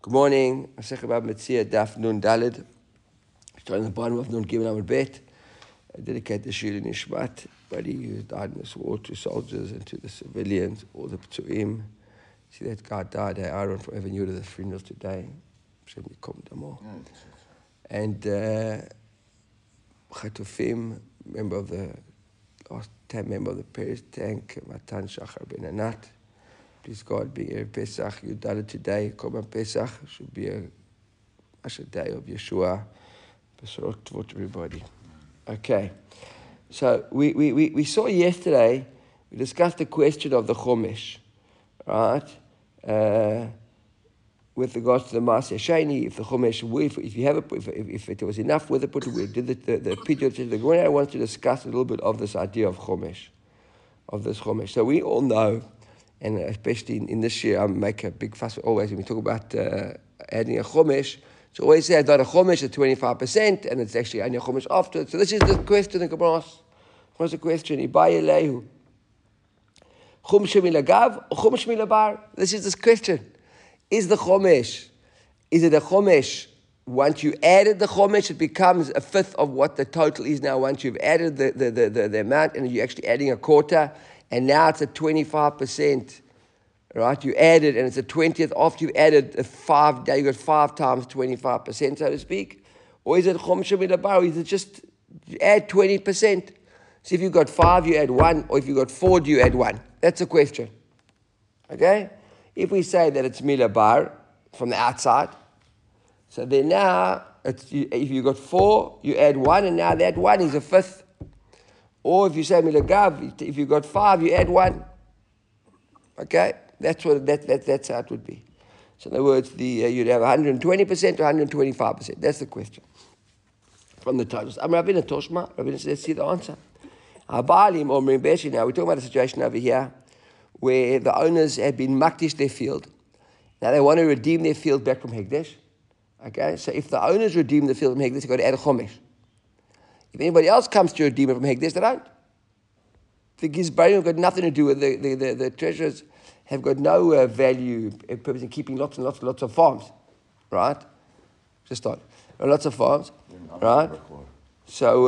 Good morning. Masechet Bava Metzia, Daf Nun Daled. Starting at the bottom of Nun Gimel Amud Bet. I dedicate the Shir Nishmat, buddy who died in this war, to soldiers and to the civilians, all the P'tuim. See that guy died, Aaron from Avenue to the funeral today. And Chatufim, member of the last 10 member of the Paris tank, Matan Shachar Ben Anat. Please God, being Erev Pesach, you done it today. Korban Pesach should be a day of Yeshua. Besorot Tvot to everybody. Okay, so we saw yesterday, we discussed the question of the Chomesh, right? With regards to the Maaseh Sheni, if the Chomesh, if you have if it was enough with it, but we did the Pidyon. The Gemara wants to discuss a little bit of this idea of Chomesh, of this Chomesh. So we all know, and especially in this year, I make a big fuss always when we talk about adding a Chomesh. So always say, I've done a Chomesh at 25%, and it's actually only a Chomesh after. So this is the question the Gemara asks. What's the question? Ibai Elehu. Chum Shemilagav or Chum Shemilabar? This is this question. Is the Chomesh, is it a Chomesh? Once you added the Chomesh, it becomes a fifth of what the total is now. Once you've added the amount, and you're actually adding a quarter, and now it's at 25%. Right, you added, and it's a 20th after you added a 5 day, you got 5 times 25%, so to speak. Or is it Chum Shemilabar? Is it just you add 20%? So if you got 5, you add 1, or if you got 4, do you add 1? That's the question. Okay? If we say that it's Milabar from the outside, so then now, if you got 4, you add 1, and now that 1 is a fifth. Or if you say Milagav, if you got 5, you add 1. Okay? That's how it would be. So in other words, you'd have 120% to 125%. That's the question from the totals. Rabbeinu Toshma, Rabbeinu says, let's see the answer. Abalim or Mrimbeshi, now we're talking about a situation over here where the owners had been makdish their field. Now they want to redeem their field back from Hekdesh. Okay, so if the owners redeem the field from Hekdesh, they've got to add a Chomesh. If anybody else comes to redeem it from Hekdesh, they don't. The Gizbarim have got nothing to do with the treasurers. Have got no value in purpose in keeping lots and lots of farms, right? Just start. Lots of farms, right? So,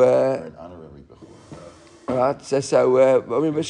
right. So now there's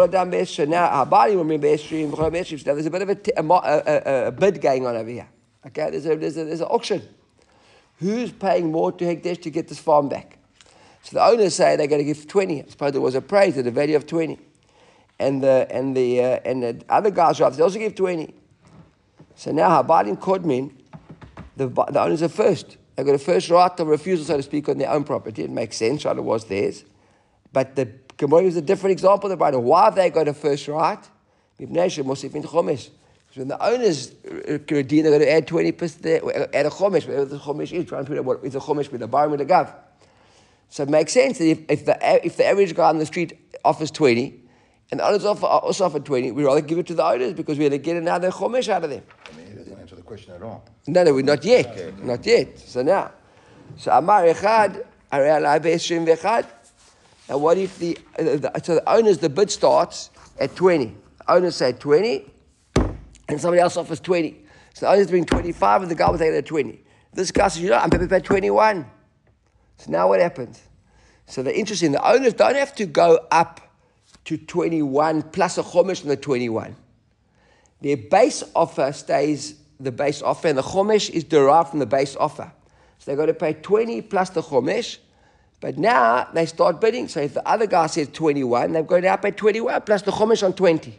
a bit of a bid going on over here. Okay, there's an auction. Who's paying more to Hekdesh to get this farm back? So the owners say they're going to give 20. I suppose there was appraised at the value of 20. And the other guys they also give 20. So now Habalim Kodmin, the owners are first. They've got a first right of refusal, so to speak, on their own property. It makes sense, right? It was theirs. But the Gemara is a different example about why have they got a first right? So when the owners redeem, they're going to add 20%, add a Chomesh, whatever the Chomesh is, trying to figure out what is a Chomesh with a bar with a gav. So it makes sense that if the average guy on the street offers 20, and the owners also offer 20, we'd rather give it to the owners because we're going to get another Chomesh out of them. I mean, he doesn't answer the question at all. No, we're not yet. Okay. Not yet. So now. So Amar Echad, Arei Be'eshrim V'echad. Now what if so the owners, the bid starts at 20. The owners say 20, and somebody else offers 20. So the owners bring 25, and the guy will take it at 20. This guy says, I'm prepared to pay 21. So now what happens? So the interesting, the owners don't have to go up to 21 plus a Chomesh on the 21. Their base offer stays the base offer, and the Chomesh is derived from the base offer. So they've got to pay 20 plus the Chomesh, but now they start bidding. So if the other guy says 21, they've got to now pay 21 plus the Chomesh on 20.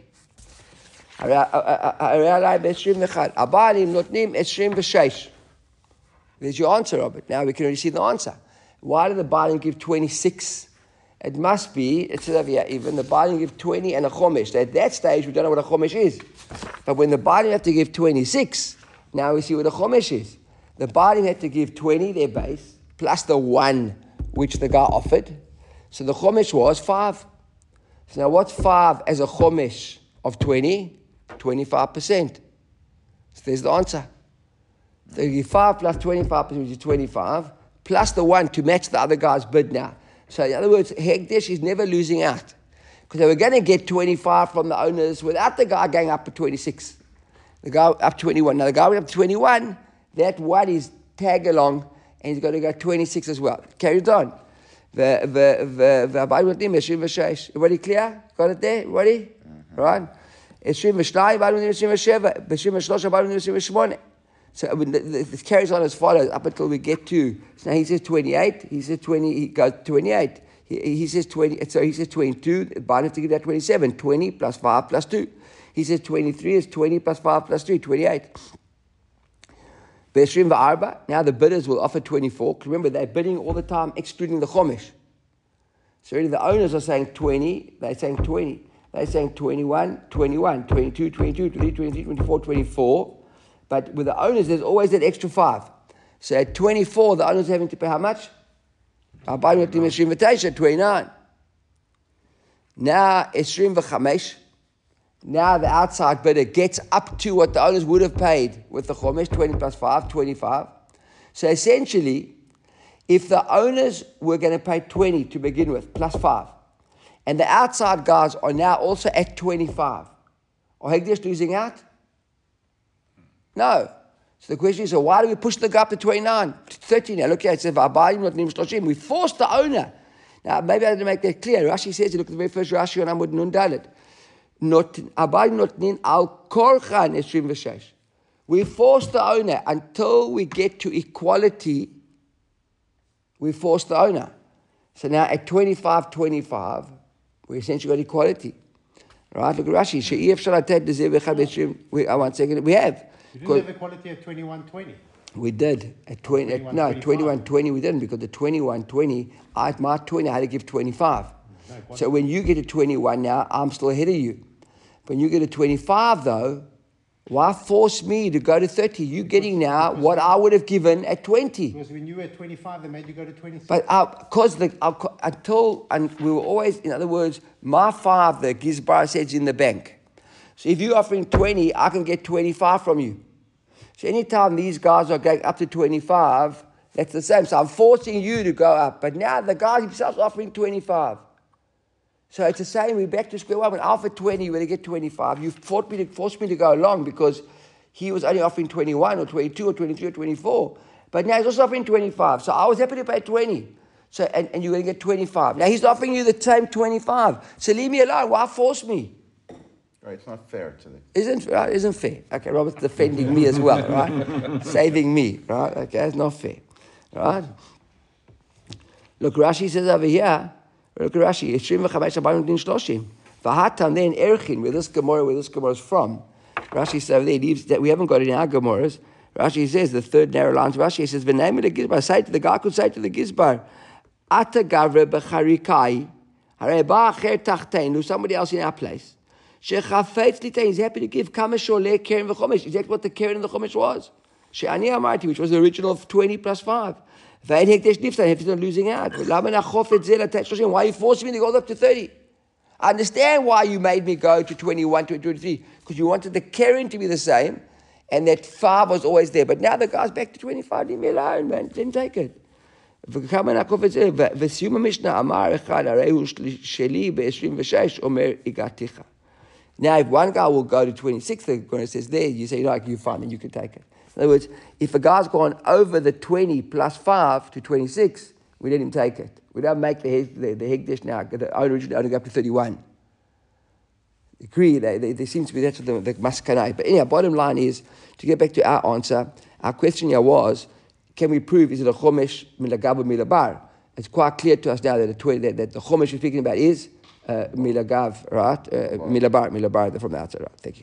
There's your answer, Robert. Now we can already see the answer. Why did the Baalim give 26? It must be, it's over here even, the Baalim give 20 and a Chomesh. At that stage, we don't know what a Chomesh is. But when the Baalim have to give 26, now we see what a Chomesh is. The Baalim had to give 20, their base, plus the 1 which the guy offered. So the Chomesh was 5. So now what's 5 as a Chomesh of 20? 25%. So there's the answer. So you give 5 plus 25%, which is 25, plus the 1 to match the other guy's bid now. So in other words, Hekdesh is never losing out. Because they were going to get 25 from the owners without the guy going up to 26. The guy up 21. Now the guy went up 21, that one is tag along, and he's got to go 26 as well. Carried on. Everybody clear? Got it there? Ready? Right? 22, 27, So this carries on as follows up until we get to. So now he says 28. He says 20. He goes 28. He says 20. So he says 22. Biden have to give that 27. 20 plus 5 plus 2. He says 23 is 20 plus 5 plus 3. 28. Now the bidders will offer 24. Remember, they're bidding all the time, excluding the chomesh. So really the owners are saying 20. They're saying 20. They're saying 21, 21, 22, 22, 23, 23, 24, 24. But with the owners, there's always that extra 5. So at 24, the owners are having to pay how much? 29. Now, 25. Now the outside bidder gets up to what the owners would have paid with the chomesh, 20 plus 5, 25. So essentially, if the owners were going to pay 20 to begin with, plus 5, and the outside guys are now also at 25, are Hegdesh losing out? No. So the question is, so why do we push the guy up to 29, 30 now? Look here, it says, we force the owner. Now, maybe I didn't make that clear. Rashi says, look at the very first Rashi on Amud Nun Dalet. We force the owner until we get to equality. We force the owner. So now at 25, we essentially got equality. Right? Look at Rashi. One second. We have. You didn't have equality at 21-20. We did. At 21-20 we didn't, because the 21-20, at my 20 I had to give 25. No, so when you get to 21 now, I'm still ahead of you. When you get to 25 though, why force me to go to 30? You're getting now what I would have given at 20. Because when you were at 25, they made you go to 26. But we were always, in other words, my 5, the Gizbar says, in the bank. So if you're offering 20, I can get 25 from you. So anytime these guys are going up to 25, that's the same. So I'm forcing you to go up. But now the guy himself is offering 25. So it's the same. We're back to square one. When I offered 20, you were to get 25. You forced me to go along because he was only offering 21 or 22 or 23 or 24. But now he's also offering 25. So I was happy to pay 20. So and you're going to get 25. Now he's offering you the same 25. So leave me alone. Why force me? Right, it's not fair to the... Isn't fair. Okay, Robert's defending me as well, right? Saving me, right? Okay, it's not fair, right? Look, Rashi says over here, look at Rashi, V'hatam then Erchin, where this Gemara is from. Rashi says over there, leaves that we haven't got it in our Gemaras. Rashi says, the third narrow line to Rashi, says, V'name the Gizbar, say to the guy could say to the Gizbar, Ata gavre b'charikai, harei ba'acher tachteinu, somebody else in our place. He's happy to give Kamashole Keren v'chomesh. Exactly what the Keren and the Chomesh was. She'ani Amarti, which was the original of 20 plus 5. V'ayin hekdesh niftan, he's not losing out. Why are you forcing me to go up to 30? I understand why you made me go to 21, to 23, because you wanted the Keren to be the same, and that 5 was always there. But now the guy's back to 25. Leave me alone, man. Didn't take it. V'siyum Mishnah Amar echad arehu sheli be-26 omer igaticha. Now, if one guy will go to 26, the Gemara says there, you say, like, you're fine, and you can take it. In other words, if a guy's gone over the 20 plus 5 to 26, we let him take it. We don't make the Hegdesh now, the original only go up to 31. Agree, there seems to be that's what the Maskanai. But anyhow, bottom line is, to get back to our answer, our question here was, can we prove, is it a Chomesh milagav or milabar? It's quite clear to us now that the Chomesh we're speaking about is milagav, right? Milabar from the outside, right? Thank you.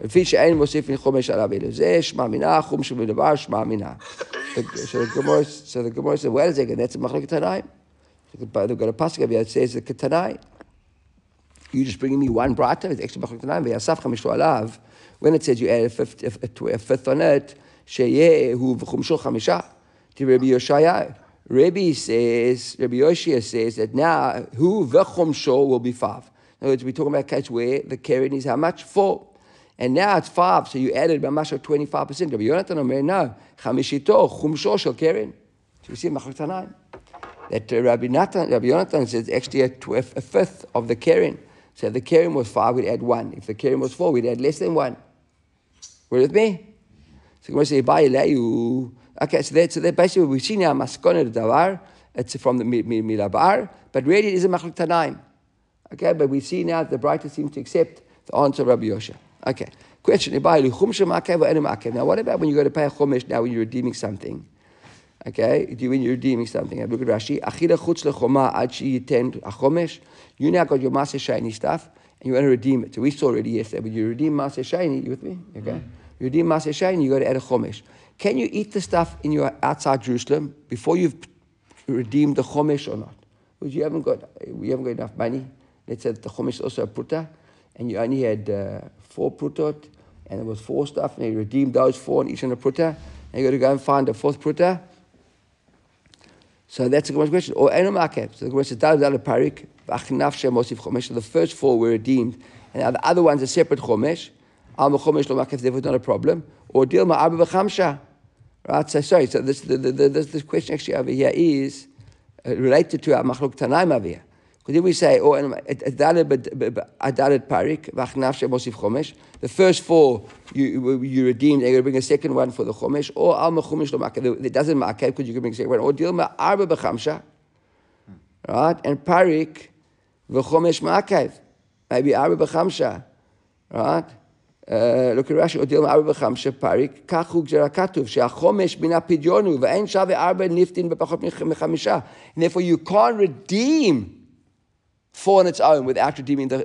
So the Gemara said, well, that's a machlok Tanai. They've got a pasuk over here that says the Tanai. You just bringing me one brata, it's extra machlok Tanai. When it says you add a fifth on it, sheyehu v'chumsho chamisha. To Rabbi Yoshaya. Rabbi Yoshia says that now, who v'chomsho will be 5. In other words, we're talking about a case where the Keren is how much? 4. And now it's 5, so you added by much of 25%. Rabbi Yonatan Omer, no. Chamishito, chumsho shel Keren. So we see Machlok Tanai. That Rabbi Yonatan says actually a fifth of the Keren. So if the Keren was 5, we'd add 1. If the Keren was 4, we'd add less than 1. with me? So we say Ba'ileu. Okay, so that basically we see now Maskona Davar. It's from the Milabar, but really it is a Machlok Tanaim. Okay, but we see now that the brightest seems to accept the answer of Rabbi Yosha. Okay, question: Now, what about when you go to pay a chumash now when you're redeeming something? Okay, when you're redeeming something, look at Rashi. Achila chutz lechoma ad sheyiten achomesh. You now got your Maaseh Sheni stuff, and you want to redeem it. So we saw already yesterday, but you redeem Maaseh Sheni. You with me? Okay, you redeem Maaseh Sheni. You got to add a chomesh. Can you eat the stuff in your outside Jerusalem before you've redeemed the chomesh or not? Because you haven't got enough money. Let's say the chomesh is also a pruta, and you only had 4 prutot, and there was 4 stuff, and you redeemed those 4 and each on a pruta, and you got to go and find a 4th pruta. So that's a question. Or enomakeh. So the question is dal parik v'achnaf shemosif chomesh. So the first 4 were redeemed, and the other ones are separate chomesh. Al chomesh lo makeh. Therefore, not a problem. Or deal ma'arba v'chamsha. Right. So sorry. So this question actually over here is related to our machlok tanaim over here. Because if we say, adalet parik v'achnaf shemosif chomesh, the first 4 you redeemed, and you're going to bring a second one for the chomesh, or al mechumesh lo ma'akev. It doesn't ma'akev because you can bring a second one. Or deal ma'arba b'chamsha, right? And parik v'chomesh ma'akev, maybe arba b'chamsha, right? Look at Rashi. Or deal ma'arba b'chamsha parik kachu gzera katuv she'achomesh mina pidyonu v'ein shave arba niftin b'pachot mechamisha. And therefore, you can't redeem 4 on its own without redeeming the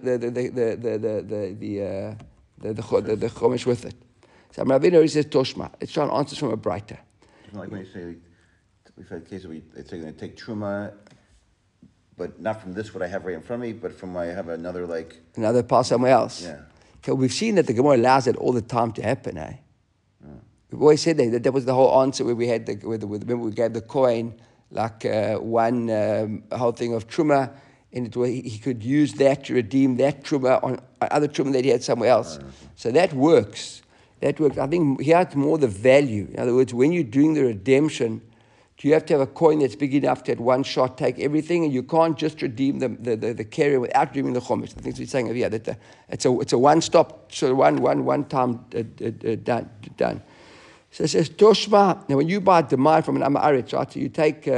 chomesh with it. So Ravina says Toshma. It's trying to answer from a brighter. Like when you say, we've had cases where they say they're going to take truma, but not from this what I have right in front of me, but from I have another part somewhere else. Yeah. Okay, we've seen that the Gemara allows it all the time to happen. We've always said that was the whole answer where we had remember we gave the coin like one whole thing of truma. And he could use that to redeem that truma on other truma that he had somewhere else. So that works. That works. I think here it's more the value. In other words, when you're doing the redemption, do you have to have a coin that's big enough to at one shot take everything, and you can't just redeem the carrier without redeeming the chomesh. I think we're saying over here that it's a one stop, so one time done. So it says Toshma. Now when you buy demai from an Amaretz, right? So you take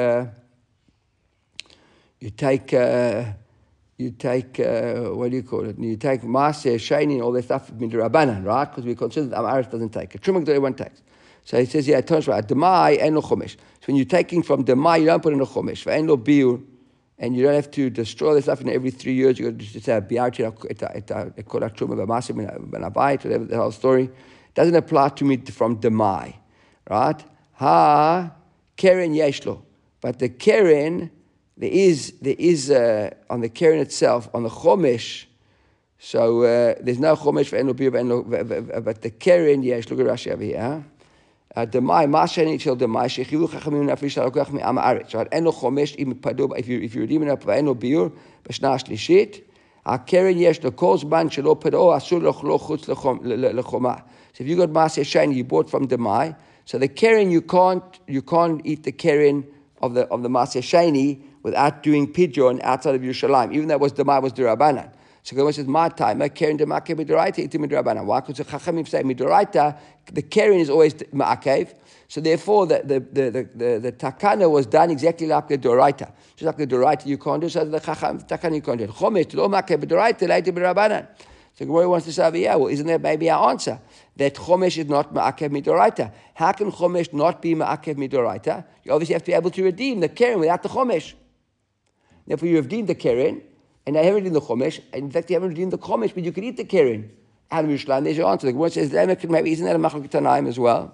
what do you call it? You take Maaseh Sheni and all that stuff midrabanan, right? Because we consider that Amaretz doesn't take it. Truma everyone takes. So he says, yeah, Toshma demai and no chomesh. So when you're taking from demai, you don't put in a chomesh. For no biur, and you don't have to destroy the stuff. Every 3 years, you got to just have biarti et kol truma b'maaseh ben abayit, whatever the whole story. Doesn't apply to me from demai, right? Ha keren yeshlo, but the keren. There is on the keren itself, on the chomesh, so there's no chomesh for eno bir, but the keren, yes, look at Rashi over here. Demai, masheni shel demai, shechilu chachamim nafrish halokach mi am haaretz. Right, eno chomesh im padu. If you redeem it for eno bir, b'shna shlishit, keren yesh lo kol zman shelo padu asur lo chutz lechoma. So if you got Maaseh Sheni you bought from demai, so the keren you can't eat the keren of the Maaseh Sheni without doing pidyon outside of Yerushalayim, even though it was demai was derabanan. So Gemara says, "My time, keren demakeh midoraita iti midorabanan." Why? Because the Chachamim say midoraita, the keren is always ma'akev. So therefore, the takana was done exactly like the doraita. Just like the doraita you can't do, so the takana you can't do. Chomesh lo ma'akev midoraita later midorabanan. So Gemara wants to say, yeah, well, isn't that maybe our answer? That chomesh is not ma'akev midoraita. How can chomesh not be ma'akev midoraita? You obviously have to be able to redeem the keren without the chomesh. Therefore, you have redeemed the keren, and I haven't redeemed the chomesh. In fact, you haven't redeemed the chomesh, but you can eat the keren. Out of Yerushalayim, there's your answer. The Gemara says, maybe isn't that a machlok tanaim as well?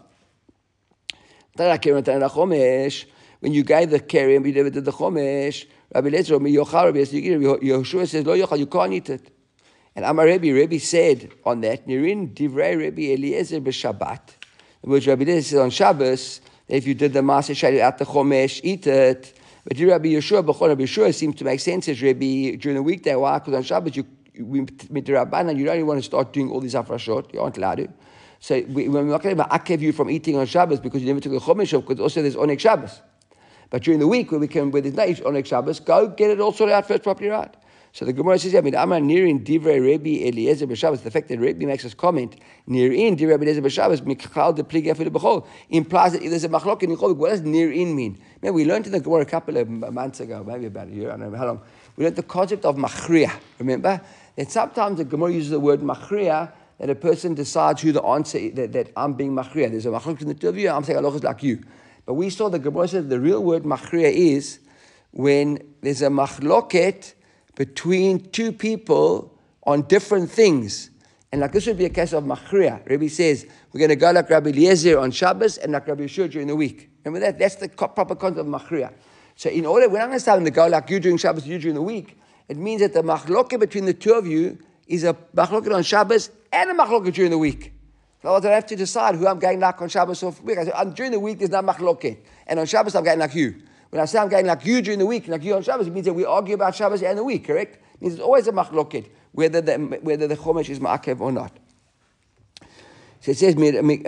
When you gave the keren, but you never did the chomesh, Rabbi Lezer, Yehoshua says, lo yochal, you can't eat it. And Amar Rebbe said on that, Nirin divrei Rebbe Eliezer b'Shabbat, which Rabbi Lezer says on Shabbos, if you did the Maaseh Sheni at the chomesh, eat it. But Rabbi Yeshua seems to make sense as Rabbi during the weekday. Why? Because on Shabbos you don't even want to start doing all these afrashot. You aren't allowed to. So we're not going to akev you from eating on Shabbos because you never took the chomesh off, because also there's Oneg Shabbos. But during the week where there's no Oneg Shabbos, go get it all sorted out first properly right. So the Gemara says, Amar Nirin Divrei Rabbi Eliezer b'Shabbos. The fact that Rabbi makes us comment, Nirin Divrei Rabbi Eliezer b'Shabbos, Michal de Pligi Afilu B'Chol, implies that if there's a machlok in Chol, what does Nirin mean? Maybe we learned in the Gemara a couple of months ago, maybe about a year, I don't know how long. We learned the concept of machriya. Remember that sometimes the Gemara uses the word machriya, that a person decides who the answer is, that I'm being machriya. There's a machlok in the two of you, I'm saying Allah is like you. But we saw the Gemara said the real word machriya is when there's a machloket between two people on different things. And like this would be a case of machriya. Rabbi says, we're going to go like Rabbi Eliezer on Shabbos and like Rabbi Yeshua during the week. Remember that? That's the proper concept of machriya. So in order, we're not going to start to go like you during Shabbos, you during the week. It means that the machloket between the two of you is a machloket on Shabbos and a machloket during the week. So I don't have to decide who I'm going like on Shabbos or week. I say, during the week, there's not machloket. And on Shabbos, I'm going like you. When I say I'm going like you during the week, like you on Shabbos, it means that we argue about Shabbos and the week, correct? It means there's always a machloket, whether the chomesh is ma'akev or not. So it says, and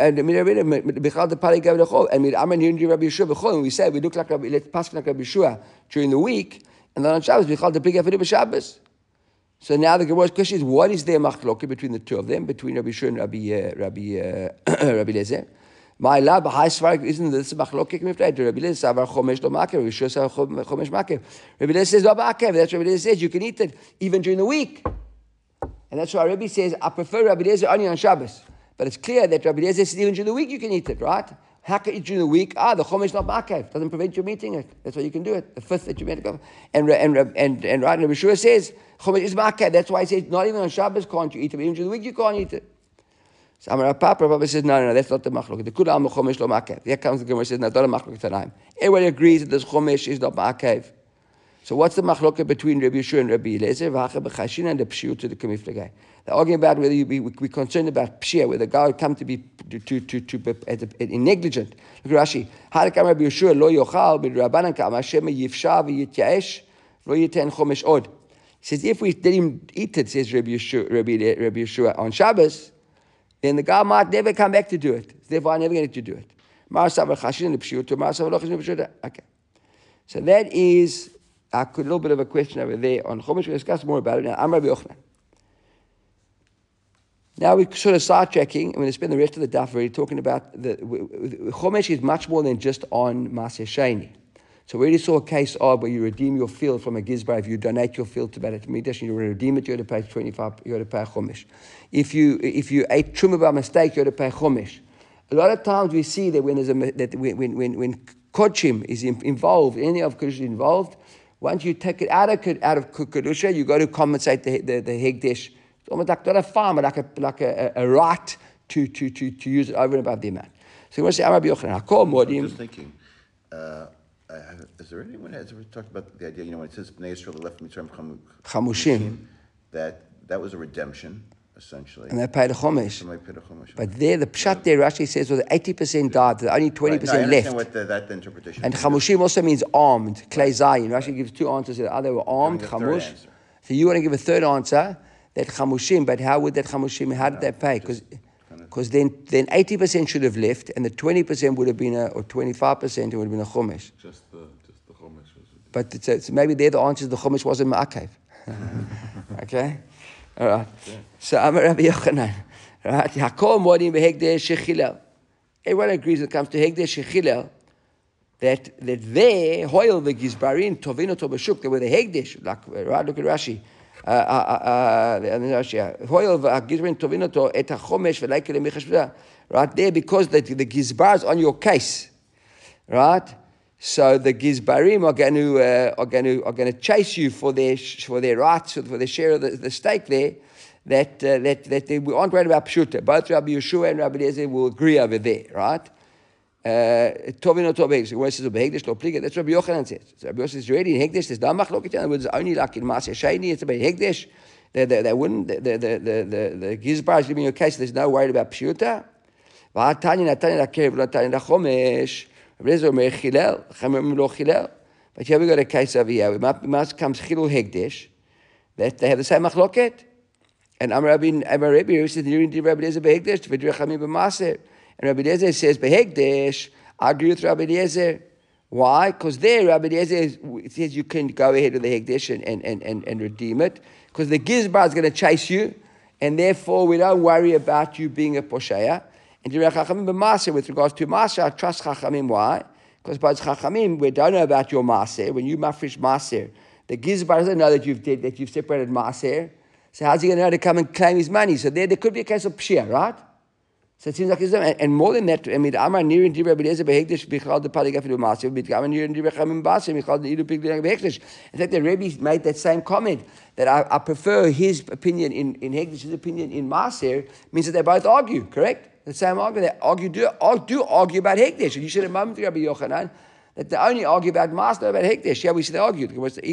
we say we look like Rabbi, let's pass like Rabbi Yeshua during the week, and then on Shabbos, we call the big afidu b'Shabbos. So now the Gemara's question is, what is their machloket between the two of them, between Rabbi Yeshua and Rabbi Lezer? My lab, high svarik, isn't this machloket? Rabbi Lezer savar chomesh lo ma'akev. Rabbi Yeshua savar chomesh ma'akev. Rabbi Lezer says lo ma'akev. That's what Rabbi Lezer says. You can eat it even during the week, and that's why Rabbi says I prefer Rabbi Lezer only on Shabbos. But it's clear that Rabbi Lezer says even during the week you can eat it, right? How can you eat during the week? The chomesh not ma'akev. Doesn't prevent you from eating it. That's why you can do it. The fifth that you made it go. And right, Rabbi Yeshua says chomesh is ma'akev. That's why he says not even on Shabbos can't you eat it. But even during the week you can't eat it. So Amar Papa says no, that's not the machlok. The kula am chomesh lo ma'akev. Here comes the Gemara says no, not a machlok tanaim. Everybody agrees that this chomesh is not ma'akev. So what's the machloket between Rabbi Yeshua and Rabbi Eliezer? V'hacha b'chashin and the pshiut to the kamiflegay. They're arguing about whether we're concerned about pshia, whether the guy would come to be negligent. Look at Rashi. Halakam Rabbi Yeshua lo yochal b'Rabbanan ka'amar shema yifsha v'yityaesh lo yiten chomesh od. He says if we let him eat it, says Rabbi Yeshua on Shabbos, then the guy might never come back to do it. Therefore, I'm never going to do it. Okay. So that is a little bit of a question over there on Chomesh. We'll discuss more about it now. I'm Rabbi Yochanan. Now we're sort of sidetracking. I'm going to spend the rest of the daf already talking about the Chomesh is much more than just on Maaseh Sheni. So we already saw a case of where you redeem your field from a gizbar. If you donate your field to Beit Mikdash and you redeem it, you have to pay 25. You have to pay a Chomesh. If you ate truma by mistake, you have to pay Chomesh. A lot of times we see that when there's when kodshim is involved, any of kodshim is involved, once you take it out of kedusha, you got to compensate the hegdesh. It's almost like not a farm, but like a right to use it over and above the amount. So you want to say, I'm Rabbi Yochanan. I'm just thinking. Is there anyone who has ever talked about the idea? You know, when it says Bnei Yisrael left Mitzrayim Chamushim, that was a redemption essentially, and they paid a chomesh. But there, the pshat there Rashi says, well, the 80% died, the only 20% left. What that interpretation. And chamushim also means armed. Klei zayin. Rashi gives two answers. Either were armed, chamush. So you want to give a third answer that chamushim. But how would that chamushim? How did they pay? Because then 80% should have left, and the 20% would have been or 25% would have been a chomesh. Just the chomesh. But so maybe there the answer is the chomesh wasn't ma'akev. Okay, all right. Yeah. So I'm Rabbi Yochanan. Right, Hakol modim behegdesh shechilel. Everyone agrees when it comes to hegdesh shechilel that there hoil the gizbarin tovino to b'shuk. They were the hegdesh. Like right, look at Rashi. Right there, because the gizbar is on your case, right? So the gizbarim are going to chase you for their rights, for their share of the stake there. That they aren't worried about pshuta. Both Rabbi Yeshua and Rabbi Eliezer will agree over there, right? Tovino toveg. So when it says behegdesh lo pliga, that's Rabbi Yochanan says. So Rabbi Yochanan says already in hegdesh there's no machloket. In other words, only like in Maaseh Sheni it's about hegdesh. They wouldn't. The gizbar is giving you a case. There's no worry about pshuta. V'hatani natani lakev v'latani lachomesh. Rabbi Eliezer omer chilel. Chamim lo chilel. But here we got a case over here. It must comes chilul hegdesh. That they have the same machloket. And Amar Rabbi says Rabbi Eliezer behegdesh v'drei chamim b'maaseh. And Rabbi Eliezer says, "Behegdesh." I agree with Rabbi Eliezer. Why? Because there, Rabbi Eliezer says you can go ahead with the Hekdesh and redeem it. Because the Gizbar is going to chase you, and therefore we don't worry about you being a Posheya. And with regards to Maser, I trust Chachamim. Why? Because by Chachamim, we don't know about your Maser. When you mafresh Maser, the Gizbar doesn't know that you've separated Maser. So how's he going to know to come and claim his money? So there could be a case of Pshia, right? So it seems like and more than that, I mean, Amar Nirin Dibra B'Eliezer Behekdesh Bichlal the Paligafilu Maser, Amar Nirin Dibra Chamim Baser Bichlal the Idu Bichlal Behekdesh. In fact, the Rebbe made that same comment that I prefer his opinion in Hekdesh, his opinion in Maser, means that they both argue, correct? The same argument. They do argue about Hekdesh. And you should have moment Rabbi Yochanan that they only argue about Maser, not about Hekdesh. Yeah, we see they argued.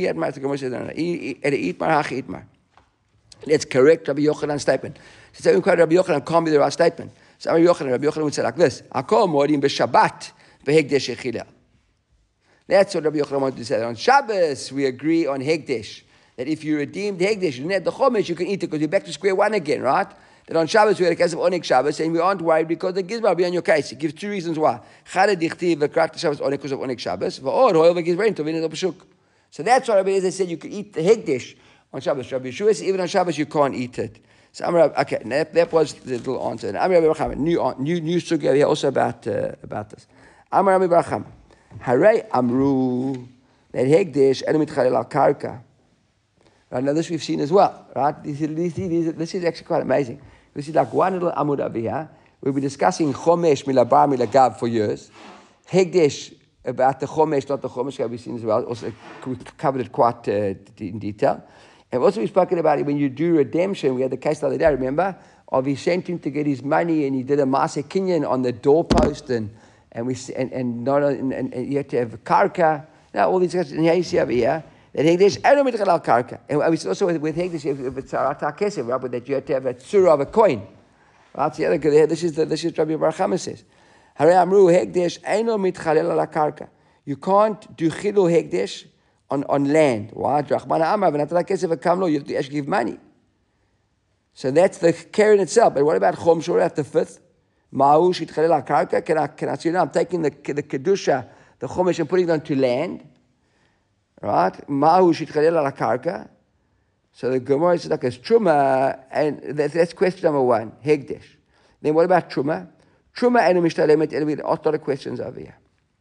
Let's correct Rabbi Yochanan's statement. So Rabbi Yochanan can't be the right statement. So Rabbi Yochanan would say like this: Hakol moedim b'Shabbat b'Hekdesh echila. That's what Rabbi Yochanan wanted to say. On Shabbos, we agree on Hekdesh. That if you redeemed Hekdesh, you need the Chomesh, you can eat it because you're back to square one again, right? That on Shabbos, we had a case of Onik Shabbos, and we aren't worried because the Gizbar will be on your case. It gives two reasons why. Chada dichtiv v'krak Shabbos Onik because of Onik Shabbos. V'or hoil v'gizbarin tovin et b'shuk. So that's why Rabbi Eliezer said you could eat the Hekdesh on Shabbos. Rabbi Yeshua says even on Shabbos you can't eat it. So okay, that was the little answer. And Amar Rabbi Baracham, new sugya here also about this. Amar Rabbi Baracham, Haray Amru that Hekdesh enu mitchalel al karka. Right, now this we've seen as well, right? This is actually quite amazing. This is like one little amud over here. We've been discussing Chomesh milabar milagav for years. Hekdesh about the Chomesh, not the Chomesh, we've seen as well. Also, we covered it quite in detail. And also we've spoken about it when you do redemption. We had the case the other day, remember? Of he sent him to get his money and he did a Maaseh Kinyan on the doorpost and you had to have a karka. Now all these guys, and here you see over here, that Hekdesh enu mitchalel al karka. And we see also with Hekdesh, if it's Arat HaKesef, right, that you have to have a tzura of a coin. Right, so this is Rabbi Barachama says. Harei Amru Hekdesh enu mitchalel al karka. You can't do chilul Hekdesh on land. Why? You have to actually give money. So that's the Keren itself. But what about Chom Shorah at the fifth? Ma'u shitchalel al-karka. Can I see now? I'm taking the Kedusha, the Chomesh, and putting it onto land. Right? Ma'u shitchalel al-karka. So the Gemara is like a Truma, and that's question number one, Hekdesh. Then what about Truma? Truma enu mishtalemet elu. We asked a lot of questions over here.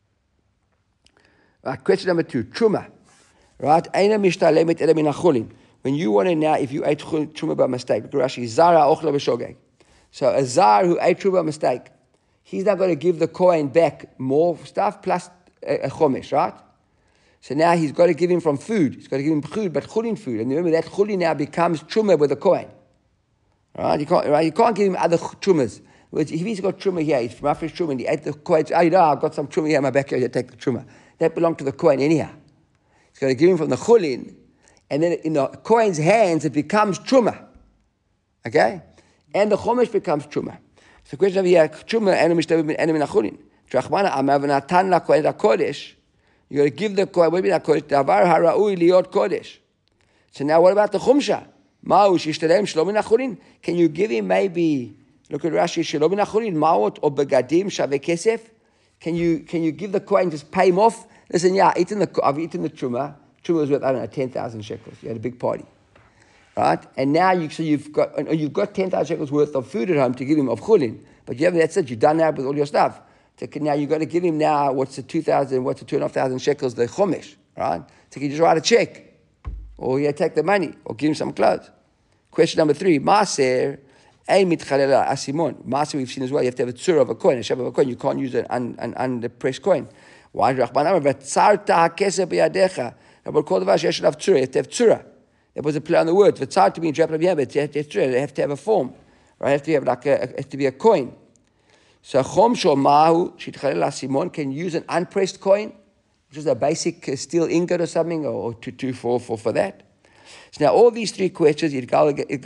Right, question number two, Truma. Right? When you want to now, if you ate truma by mistake, Rashi, Zara ochla b'shogeg. So a zar who ate truma by mistake, he's not going to give the coin back more stuff plus a chomesh, right? So now he's got to give him from food. He's got to give him food, but chulin food. And remember that chulin now becomes truma with the coin. Right? You can't give him other trumas. If he's got truma here, he's from mafresh truma, and he ate the coin. Oh, I've got some truma here in my backyard. You take the truma. That belonged to the coin anyhow. He's going to give him from the chulin, and then in the coin's hands it becomes truma. Okay? And the chomesh becomes truma. So the question over here, truma enu mishtabim enu min chulin. Trachmana amar v'natan lakohen hakodesh. You got to give the coin. What do you mean hakodesh? Davar haraui liot kodesh. So now what about the chumsha? Ma'u shishtalem shlo min chulin. Can you give him maybe? Look at Rashi, shlo min chulin ma'ot or begadim shaveh kesef. Can you give the coin, just pay him off? Listen, yeah, I've eaten the truma. Truma was worth, I don't know, 10,000 shekels. You had a big party, right? And now you've got 10,000 shekels worth of food at home to give him of chulin, but you haven't. That's it. You've done that with all your stuff. So now you've got to give him now. What's the 2,500 shekels? The chomesh, right? So you just write a check, or you take the money, or give him some clothes. Question number three: Maser ein mitchalel asimon. Maser we've seen as well. You have to have a tzura of a coin, a shav of a coin. You can't use an unpressed coin. Why? Rachman v'tzarta hakesef b'yadecha. But called the vash yesh lav tzura. You have to have tzura. That was a play on the word. V'tzar to be in Japan, but you have to have tzura. They have to have a form. Right? Have to have it has to be a coin. So chom shol mahu shitchalel asimon can use an unpressed coin, which is a basic steel ingot or something, or for that. So now all these three questions, all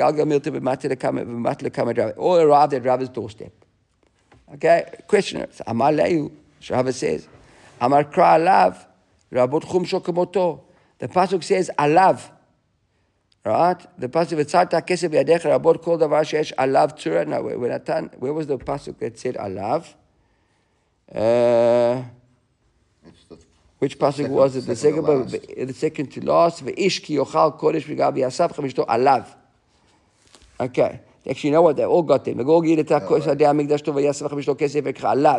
arrived at Rav's doorstep. Okay, questioner. Amar lehu. Rava says, Amar kra alav, rabot chumsho kamoto. The pasuk says alav, right? The pasuk v'tzarta kesef yadecha rabot kol davar sheyesh alav tzura. Now, where was the pasuk that said alav? It's the Which pasuk was it? The second to last. Ve'ish ki yochal kodesh v'gabi asaf chamishto alav. Okay. Actually, you know what? They all got them. They all get it. Kodesh hadei hamikdash tov v'yasaf chamishto kesef v'ekcha alav.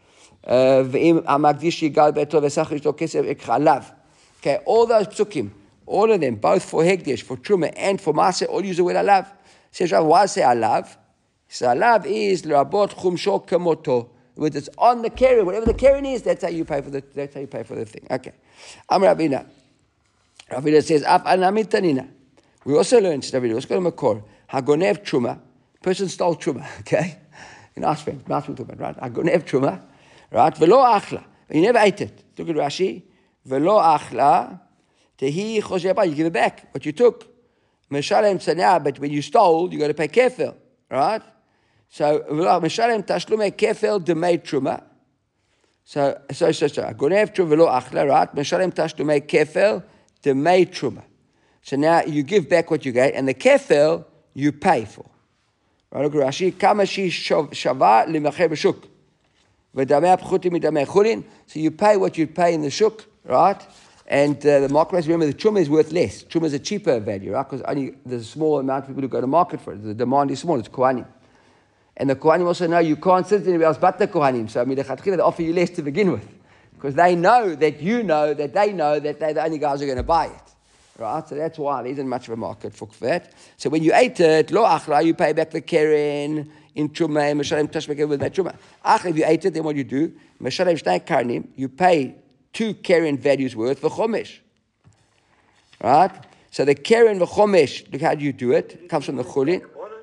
Ve'im hamagdish yigal beto v'yasaf chamishto kesef v'ekcha alav. Okay, all those psukim, all of them, both for hekdesh, for truma, and for maaseh, all use the word alav. Says Rav, why say alav? So alav is l'rabot chumsho kamoto. It's on the keren. Whatever the keren is, that's how you pay for the thing. Okay. Am Ravina. Ravina says, Af anamitanina. We also learned, Ravina, let's go to Makor. Hagonev truma. Person stole truma, okay? In Ashram, right? Hagonev truma, right? Velo achla. He never ate it. Look at Rashi. Velo achla. Tehi chosheba. You give it back, what you took. Meshalem tzanah, but when you stole, you got to pay kefil, right? So, Meshalem tashlume kefil demei truma. So. Gonev truma velo achla, right? Meshalem tashlume kefil demei truma. So now you give back what you get, and the kefil you pay for. Right? Look at Rashi. Kamashi shava limacher b'shuk. V'damei apchutim midamei chulin. So you pay what you pay in the shuk, right? And the market price, remember, the truma is worth less. Truma is a cheaper value, right? Because only there's a small amount of people who go to market for it. The demand is small. It's kohanim. And the kohanim also know you can't sit anywhere else but the kohanim. So, I mean, they offer you less to begin with. Because they know that you know that they know that they're the only guys who are going to buy it. Right? So that's why there isn't much of a market for that. So when you ate it, lo achla, you pay back the keren in truma, meshalem tashbeke with that truma. Achla, if you ate it, then what you do, meshalem shnei karnim, you pay 2 keren values worth for chomesh. Right? So the keren v'chomesh, look how do you do it? It comes from the chulin.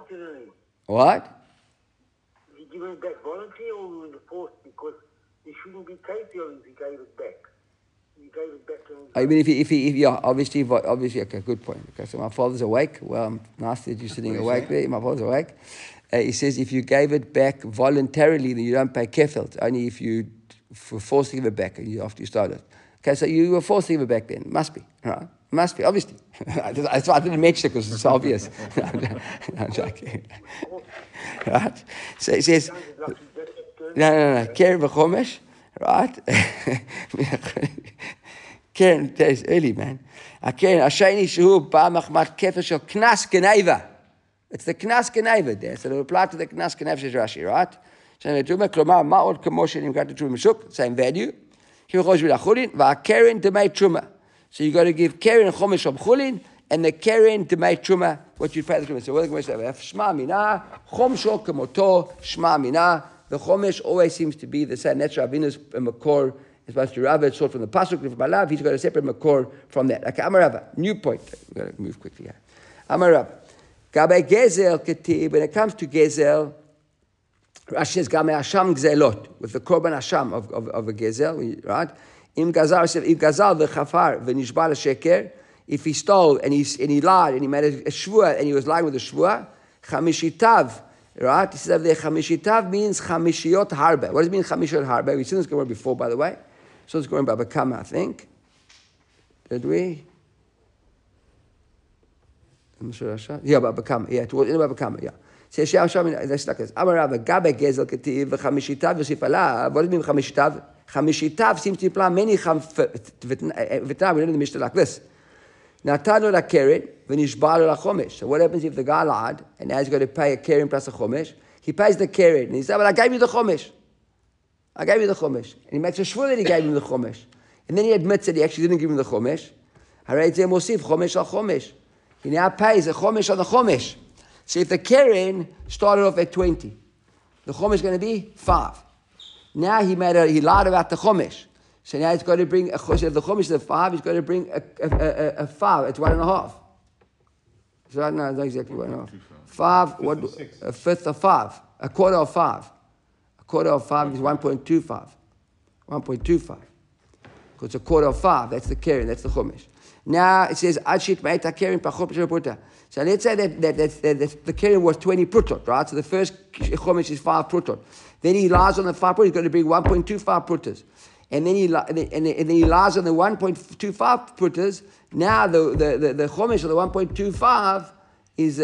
What? Did you give it back voluntarily or were you forced? Because you shouldn't be kafir if you gave it back. You gave it back to him. I mean, if yeah, obviously, okay, good point. Okay, so my father's awake. Well, nice that you're sitting awake there. My father's awake. He says if you gave it back voluntarily, then you don't pay kefil. Only if you were forced to give it back after you started. Okay, so you were forced to give it back then. Must be, right? Must be, obviously. That's why I didn't mention it because it's obvious. I'm joking. Right? So it says, no. Keren v'chomesh, right? Keren, it's early, man. Keren, Ashayni shehu ba'machmat kefer shel knas geneva. It's the knas geneva there. So they apply to the knas geneva, says Rashi, right? So the truma, klomar, ma'od k'moshe nimkat the truma mishuk, same value. Keren v'chulin, va'keren demei truma. So you got to give keren chomesh of chulin, and the keren demei truma, what you pay the truma. So what the Gemara says, shma mina, chomsho k'moto, shma mina. The chomesh always seems to be the same. That's Ravina's makor. It's supposed to Rava, it's sort from the pasuk from Balav. He's got a separate makor from that. Okay, Amar Rava, new point. We've got to move quickly here. Amar Rava, Gabe gezel ketib. When it comes to gezel, Rashi says Game Hasham gzelot, with the korban Hasham of a gezel, right? Im gazal the chafar v'nishba l'sheker. If he stole and he lied and he made a shvua and he was lying with a shvua, chamishitav. Right? He says over there, chamishitav means chamishiyot harbe. What does it mean, chamishiyot harbe? We've seen this going before, by the way. So it's going by Bakama, I think. Did we? I'm sure. Yeah, by Bakama. Yeah, towards the end of Bakama. Yeah. Says Sham. That's like this. Amar Rava gabe gezel ketiv v'chamishitav yosif alav. What does it mean, chamishitav? Chamishitav seems to imply many v'tna. We learn in the Mishnah like this. Natano la keren v'nishbalo la chomesh. So what happens if the guy lied and now he's got to pay a keren plus a chomesh? He pays the keren and he says, "Well, I gave you the chomesh. I gave you the chomesh." And he makes a shvur that he gave him the chomesh, and then he admits that he actually didn't give him the chomesh. Haraytzeh mosif chomesh al chomesh. He now pays a chomesh on the chomesh. So if the keren started off at 20, the chomesh is going to be 5. Now he lied about the chomesh. So now he's got to bring, if the chomesh is a 5, he's got to bring a 5. It's 1.5. So no, not exactly 1.5. 5, what? A fifth of 5. A quarter of 5. A quarter of 5 is 1.25. 1.25. Because it's a quarter of 5. That's the keren. That's the chomesh. Now it says Adshit Ma'eta Keren Pachot Pruta. So let's say that the keren was 20 prutot, right? So the first chomesh is 5 prutot. Then he lies on the 5 prutot. He's going to bring 1.25 prutas. And then he lies on the 1.25 prutas. Now the chomesh of the 1.25 is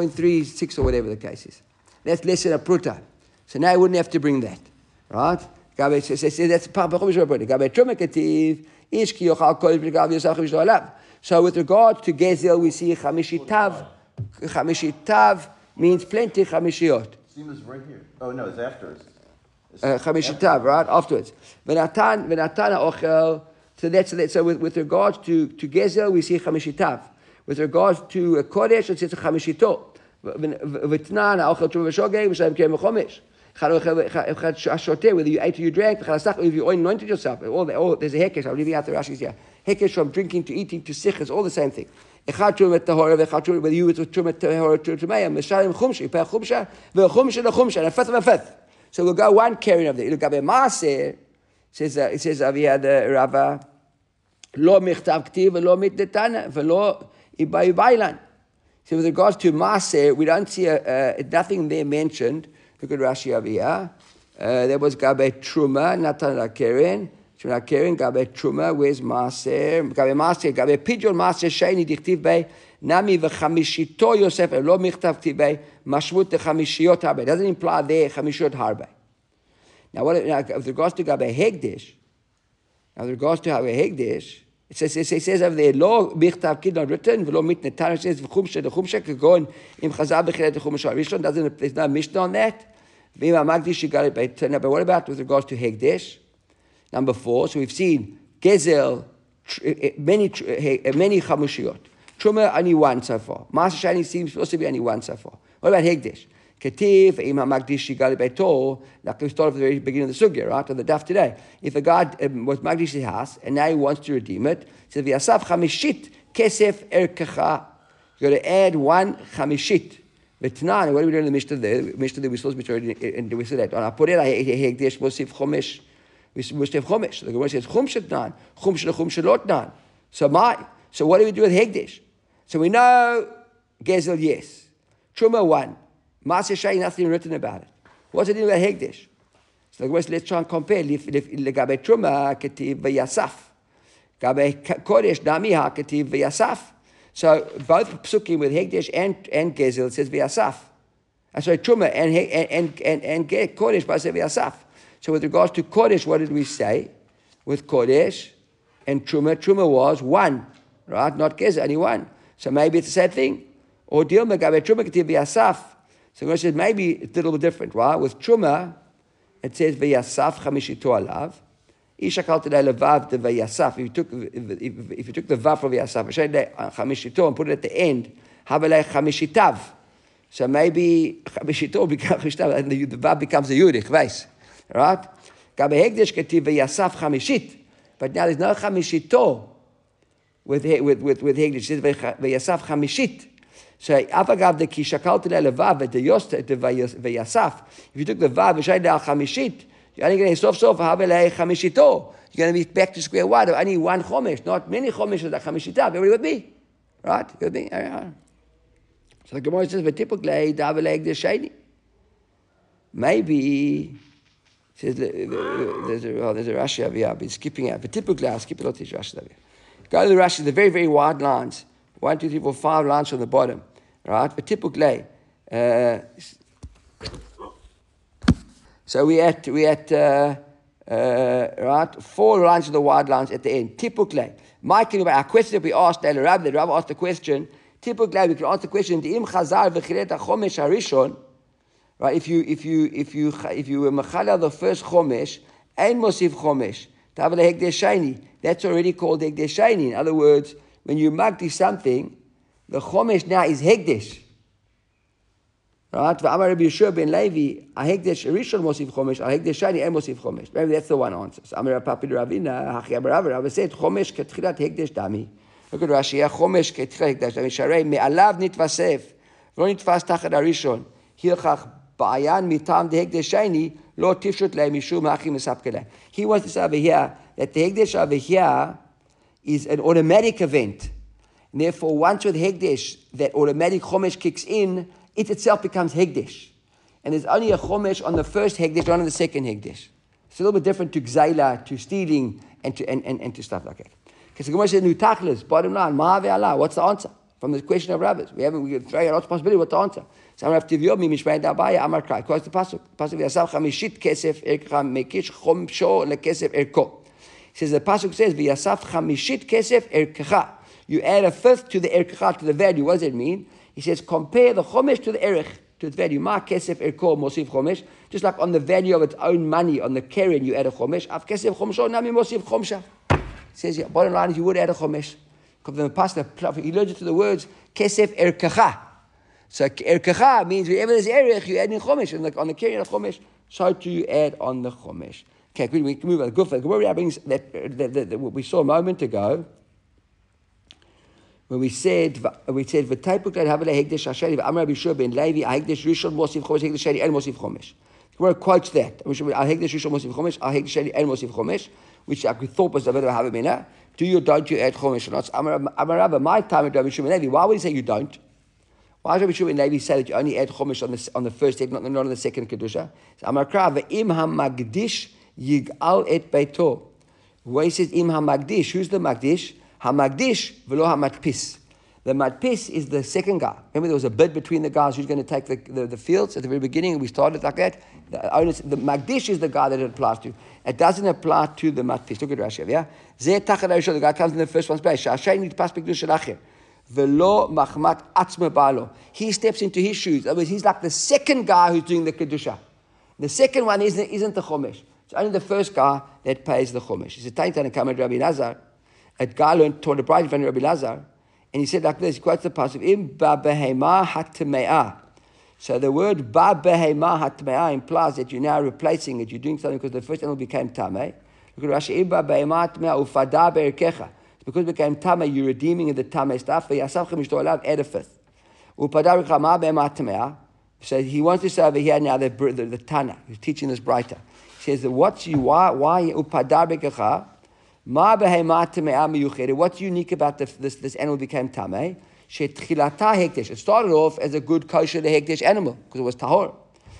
0.36 or whatever the case is. That's less than a pruta. So now he wouldn't have to bring that, right? That's part of Chumash Rabbeinu. Gabe Truma Ketiv, Ish Ki Yochal Kodesh B'Gav Yosef Chamish Lo Alav. So with regard to Gezel, we see Chamishitav. Chamishitav means plenty Chamishiot. Seems right here. Oh no, it's after. Chamishitav, right? Afterwards. V'natan Ochel. So with regards to Gezel, we see Chamishitav. With regards to Kodesh, it's Chamishito. V'tnan Ochel Truma V'Shogeg V'Shem Kem V'Chomesh. Whether you ate or you drank, if you anointed yourself, there's a hekesh. I'm leaving out the Rashi's here. Hekesh from drinking to eating to sikh is all the same thing. Whether you were to trumat tahora to tumeya, mishalim chumsha, pay chumsha, ve'chumsha lechumsha, and a fifth of a fifth. So we'll go one carrying of it. It'll go maaser. It says Aviyad Rava, lo michtav ktiv velo mitnetana velo ibayu bailan. So with regards to maaser, we don't see nothing there mentioned. Look at Rashi over here. There was Gabe Truma, Natan Keren. Truma Keren, Gabe Truma, where's Maaser? Gabe Maaser, Gabe Pidyon Maaser, Shaini Dichtiv Bay, Nami V'Chamishito Yosef, Lo Michtav Tibay, Mashmut Chamishiyot Harbe. Doesn't imply there Chamishiyot Harbe. Now, with regards to Gabe Hegdish, it says over there, Lo Michtav Kid not written, V'Lo Mitnetan, it says V'Chumsha, the Chumsha could go in Chazal B'Chilet the Chumash Rishon. There's no Mishnah on that. But what about with regards to Hegdish? Number 4, so we've seen Gezel, many Chamushiyot. Truma, only one so far. Master Shani seems supposed to be only one so far. What about Hegdish? Ketiv, Im HaMagdish Shigali Beito, like we started at the very beginning of the Sugya, right, of the Daf today. If a guy was Magdish's house, and now he wants to redeem it, it says, V'yasaf Chamishit Kesef Erkecha. You've got to add one Chamishit. V'tnan, what are we doing in the Mishnah there? The Mishnah that we're supposed to be doing, and we said that. On Apurela Hegdish, Mosif Chomesh, Mosif Chomesh. The Gemara says, Chumshat Nan, Chumshalot Nan. So what do we do with Hegdish? So we know Gezel, yes. Truma, 1. Maaseh Shai, nothing written about it. What's it doing about Hegdish? So let's try and compare. Gabe Truma, Ketiv V'Yasaf. Gabe Kodesh, Nami Ha, Ketiv V'Yasaf. So both psukim with Hegdish and Gezel, it says V'Yasaf. Sorry, Truma and Kodesh both say V'Yasaf. So with regards to Kodesh, what did we say? With Kodesh and Truma was 1, right? Not Gezel, only 1. So maybe it's the same thing. Or Dilma Gabe Truma Ketiv V'Yasaf. So God says maybe it's a little bit different, right? With Truma, it says V'Yasaf Chamishito Alav. Ishakal today levav the V'Yasaf. If you took the vav from V'Yasaf, Chamishito, and put it at the end, Havelei Chamishitav. So maybe Chamishito becomes Chamishitav, and the vav becomes a Yudich, right? Gabe Hegdish Ketiv V'Yasaf Chamishit. But now there's no Chamishito with Hegdish. It says V'Yasaf Chamishit. So Avagav the Kishakal today levav the Yosta the V'Yasaf. If you took the vav V'Shayda al Chamishit, you're only going to sof Havelei Chamishito. You're going to be back to square one. Only one Chomesh, not many Chomesh that Chamishita. Everybody with me? Right? You with me? So the Gemara says, "V'tipuklei Havelei Hegdish Sheni." Maybe says there's a Rashi over here. I've been skipping out. V'tipuklei, I'll skip a lot of these Rashis over here. Go to the Rashi, the very, very wide lines. 1, 2, 3, 4, 5 lines from the bottom. Right? V'tipuklei. So we at right 4 lines of the wide lines at the end. Tipuklei. Our question that we asked, the Rabbi asked the question. Tipuklei, we can ask the question. Im chazar v'chilet hachomesh harishon. Right? If you mechalel the first chomesh, ein mosif chomesh. Tavel hegdesh shayni. That's already called hegdesh shayni. In other words, when you magdi something, the chomesh now is hegdesh. Right? V'amar Rabbi Yeshua ben Levi, hegdesh rishon mosif chomesh, hegdesh shani en mosif chomesh. Maybe that's the one answer. So Amar Papi Ravina, Hachi Rabbi said chomesh ketchilat hegdesh dami. Look at Rashi. Chomesh ketchilat hegdesh dami. Sharei me'alav nitvasef, v'lo nitfas tachat harishon. Hilchach ba'ayan mitam de hegdesh shani lo tifshut lei mishum hachim esapkelei. He wants to say over here that the hegdesh over here is an automatic event. And therefore, once with hegdesh, that automatic chomesh kicks in, it itself becomes hegdesh. And there's only a chomesh on the first hegdesh, not on the second hegdesh. It's a little bit different to gzayla, to stealing, and to stuff like that. Because the Gemara says, Nutachlis, bottom line, maha ve'ala, what's the answer? from the question of rabbis. We can throw out lots of possibility what to answer. So I'm going to have to view me, Mishmei Dabaya, Amar Krai. Quotes the Pasuk. Pasuk, V'yasav chamishit kesef erkecha mekish chomsho lekesef erko. He says, the Pasuk says, V'yasav chamishit kesef erkecha. You add a fifth to the erkecha, to the value. What does it mean? He says, compare the chomesh to the erech, to its value. Ma kesef erko mosif chomesh. Just like on the value of its own money, on the keren, you add a chomesh. Av kesef chomsho, nami mosif chomsha. He says, yeah, bottom line is you would add a chomesh. Because the pasuk, he learns it to the words, kesef erkecha. So erkecha means wherever there's erech, you add in chomesh. And on the keren of chomesh, so too you add on the chomesh. Okay, we can move on. Good for Gemara brings that what we saw a moment ago. When we said v'taipuk leid havele hekdesh hashari v'amar Rabbi Yeshua ben Levi hekdesh rishon mosif chomesh hekdesh shari el mosif chomesh. The Gemara quotes that. Hekdesh rishon mosif chomesh hekdesh shari el mosif chomesh, which we thought was a bit of a havamina. Do you or don't you add chomesh or not? Amar Rabbi, my time at Rabbi Yeshua ben Levi. Why would he say you don't? Why does Rabbi Yeshua ben Levi say that you only add chomesh on the first egg, not on the second kedusha? So Amar Kra ve'im hamagdish yigal et beito. When he says im hamagdish, who's the magdish? Hamagdish v'lo hamatpis. The matpis is the second guy. Remember there was a bid between the guys who's going to take the fields at the very beginning. We started like that. The magdish is the guy that it applies to. It doesn't apply to the matpis. Look at Rashi, yeah? Zeh tachat harishon, the guy comes in the first one's place. Sha'ashay nitpas b'kedusha lacher. V'lo machmat atzma ba'alo. He steps into his shoes. In other words, he's like the second guy who's doing the kedusha. The second one isn't the chomesh. It's only the first guy that pays the chomesh. He said, Taitan and Kamed Rabbi Lazar. A guy taught a bride in front of Rabbi Lazar, and he said like this, he quotes the pasuk, Im ba behema hatme'ah. So the word ba behema hatme'ah implies that you're now replacing it, you're doing something because the first animal became tameh. Look at Rashi, Im ba behema hatme'ah ufada be'erkecha. It's because it became tameh, you're redeeming the tameh stuff, v'yasav chemishto alav, add a fifth. Upada b'chama behema hatme'ah. So he wants to say over here now the Tana, who's teaching this brighter. He says, why upada be'erkecha? What's unique about this animal became tameh? It started off as a good kosher hekdesh animal because it was tahor.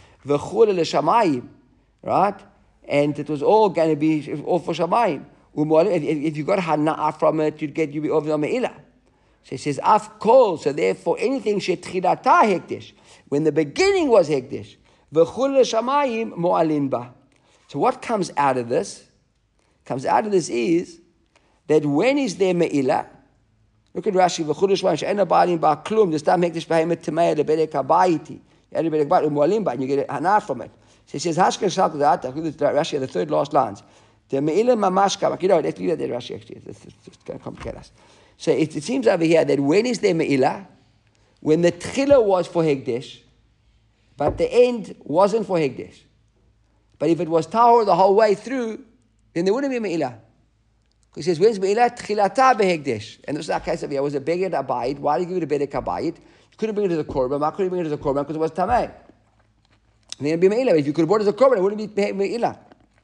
Right? And it was all going to be all for shamayim. If you got hana'ah from it, you'd be over the me'ilah. So he says, af kol, so therefore anything shetchilata hekdesh, when the beginning was hekdesh, v'chul l'shamayim mo'alin ba. So what comes out of this? Comes out of this is that when is there me'ilah? Look at Rashi, v'chudesh one she'ena ba'alim ba'klum, the stam hekdesh b'heimet temei lebedek habayiti, you add a bedek ba'alim mu'alim ba, and you get a hanah from it. So he says, hashkel shalk da'ata, look at Rashi, the third last lines. The me'ilah mamashka, you know, let's leave that there, Rashi, actually, it's going to complicate us. So it seems over here that when is there me'ilah? When the tchila was for hekdesh, but the end wasn't for hekdesh. But if it was tahor the whole way through, then there wouldn't be me'ilah. Because he says, when's me'ilah? Tchilata behekdesh. And this is our case of here. It was a beged abayit. Why did you give it a bedek abayit? You couldn't bring it as a korban. Why couldn't you bring it as a korban? Because it was tamei. Then it'd be me'ilah. If you could have brought it as a korban, it wouldn't be me'ilah.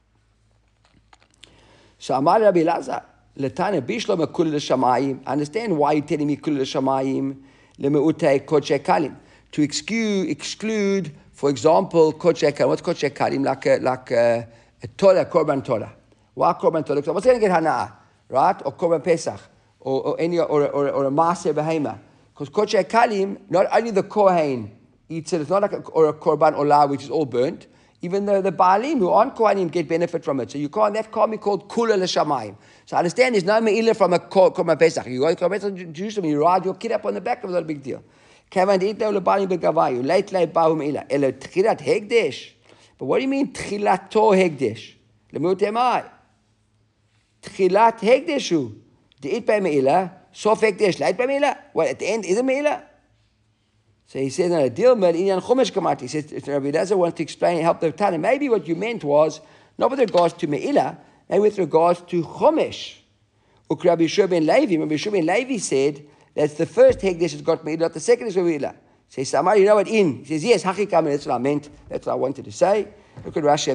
So Amar Rabbi Lazar, Letana bishlo mekul l'shamayim. I understand why you're telling me kul l'shamayim lemeutei kodshei kalim. To exclude, for example, kodshei kalim. What's kodshei kalim? Like a Torah, korban Torah. Why korban Torah? What's going to get hana'ah, right? Or korban Pesach, or a maaser behema. Because kodshei kalim, not only the kohen eats it. It's not like a korban olah, which is all burnt. Even the baalim who aren't kohanim get benefit from it. So that can't be called kula l'shamayim. So I understand there's no me'ilah from a korban Pesach. You go to korban Pesach in Jerusalem, you ride your kid up on the back of it, not a big deal. Kavan de'itla u'lebalim begavayu leit lei bahu me'ilah elo tchilat hekdesh. But what do you mean tchilato hekdesh? Lemutemai. Tchilat hekdeshu. De'it by me'ilah. Sof hekdesh. Leit by me'ilah. Well, at the end, is it me'ilah? So he says, no, deal med inyan chomesh kamati. He says, Rabbi Lazar wants to explain, help the Tana. Maybe what you meant was, not with regards to me'ilah, maybe with regards to chomesh. Rabbi Yeshua ben Levi. Rabbi Yeshua ben Levi said, that's the first hekdesh has got me'ilah, not the second is me'ilah. Says Samar, you know what? He says, yes, hachikam, that's what I meant. That's what I wanted to say. Look at Rashi.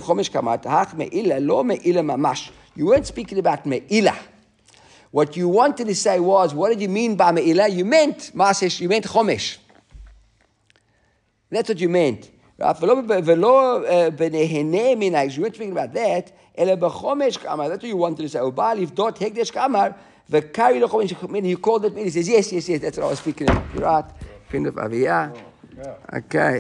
You weren't speaking about me'ilah. What you wanted to say was, what did you mean by me'ilah? You meant masesh. You meant chomesh. That's what you meant. ולא בנהנה מן you weren't speaking about that, אלא בחומש כאמר, that's what you wanted to say, ובא לפדות הקדש כאמר, וקרי לחומש, you called it, he says, yes, that's what I was speaking about. You're right. Fin of Aviyah. Okay.